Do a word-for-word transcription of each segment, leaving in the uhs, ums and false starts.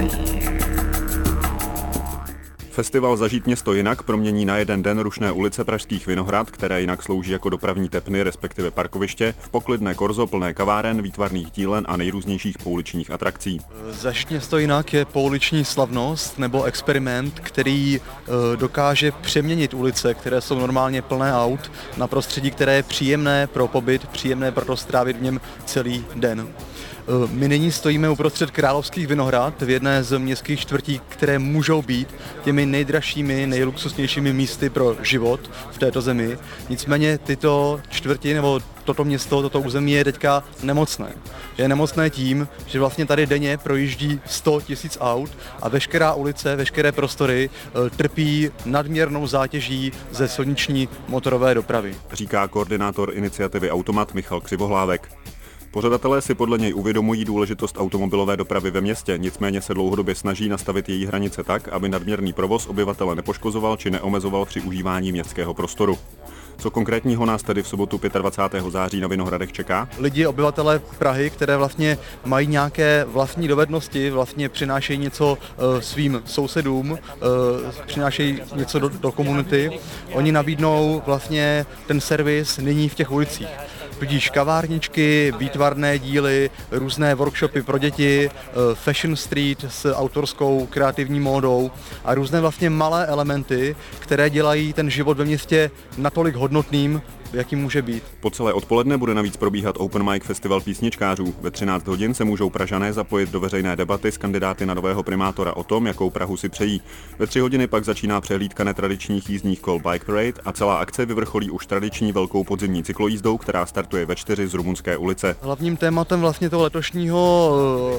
Festival Zažít město jinak promění na jeden den rušné ulice Pražských Vinohrad, které jinak slouží jako dopravní tepny, respektive parkoviště, v poklidné korzo plné kaváren, výtvarných dílen a nejrůznějších pouličních atrakcí. Zažít město jinak je pouliční slavnost nebo experiment, který e, dokáže přeměnit ulice, které jsou normálně plné aut, na prostředí, které je příjemné pro pobyt, příjemné pro to strávit v něm celý den. My nyní stojíme uprostřed Královských Vinohrad v jedné z městských čtvrtí, které můžou být těmi nejdražšími, nejluxusnějšími místy pro život v této zemi. Nicméně tyto čtvrti nebo toto město, toto území je teďka nemocné. Je nemocné tím, že vlastně tady denně projíždí sto tisíc aut a veškerá ulice, veškeré prostory trpí nadměrnou zátěží ze silniční motorové dopravy. Říká koordinátor iniciativy Automat Michal Křivohlávek. Pořadatelé si podle něj uvědomují důležitost automobilové dopravy ve městě, nicméně se dlouhodobě snaží nastavit její hranice tak, aby nadměrný provoz obyvatele nepoškozoval či neomezoval při užívání městského prostoru. Co konkrétního nás tedy v sobotu dvacátého pátého září na Vinohradech čeká? Lidi, obyvatele Prahy, které vlastně mají nějaké vlastní dovednosti, vlastně přinášejí něco uh, svým sousedům, uh, přinášejí něco do, do komunity. Oni nabídnou vlastně ten servis nyní v těch ulicích. Tudíž kavárničky, výtvarné díly, různé workshopy pro děti, fashion street s autorskou kreativní módou a různé vlastně malé elementy, které dělají ten život ve městě natolik hodnotným, jaký může být. Po celé odpoledne bude navíc probíhat Open Mic Festival písničkářů. Ve třináct hodin se můžou Pražané zapojit do veřejné debaty s kandidáty na nového primátora o tom, jakou Prahu si přejí. Ve tři hodiny pak začíná přehlídka netradičních jízdních kol Bike Parade a celá akce vyvrcholí už tradiční velkou podzimní cyklojízdou, která startuje ve čtyři z Rumunské ulice. Hlavním tématem vlastně toho letošního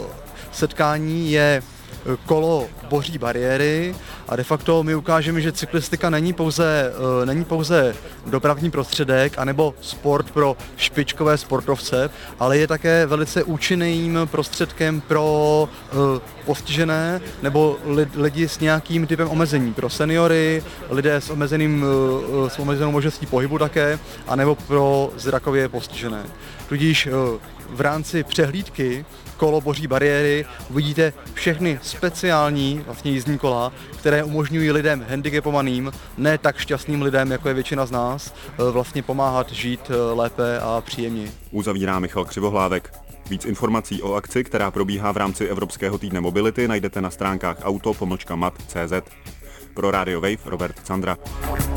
setkání je kolo boří bariéry a de facto my ukážeme, že cyklistika není pouze, uh, není pouze dopravní prostředek anebo sport pro špičkové sportovce, ale je také velice účinným prostředkem pro uh, postižené nebo li, lidi s nějakým typem omezení, pro seniory, lidé s, omezeným, uh, s omezenou možností pohybu také, anebo pro zrakově postižené. Tudíž uh, v rámci přehlídky kolo boří bariéry uvidíte všechny speciální vlastně jízdní kola, které umožňují lidem handicapovaným, ne tak šťastným lidem, jako je většina z nás, vlastně pomáhat žít lépe a příjemněji. Uzavírá Michal Křivohlávek. Víc informací o akci, která probíhá v rámci Evropského týdne mobility, najdete na stránkách auto pomlčka mat tečka cé zet. Pro Radio Wave Robert Candra.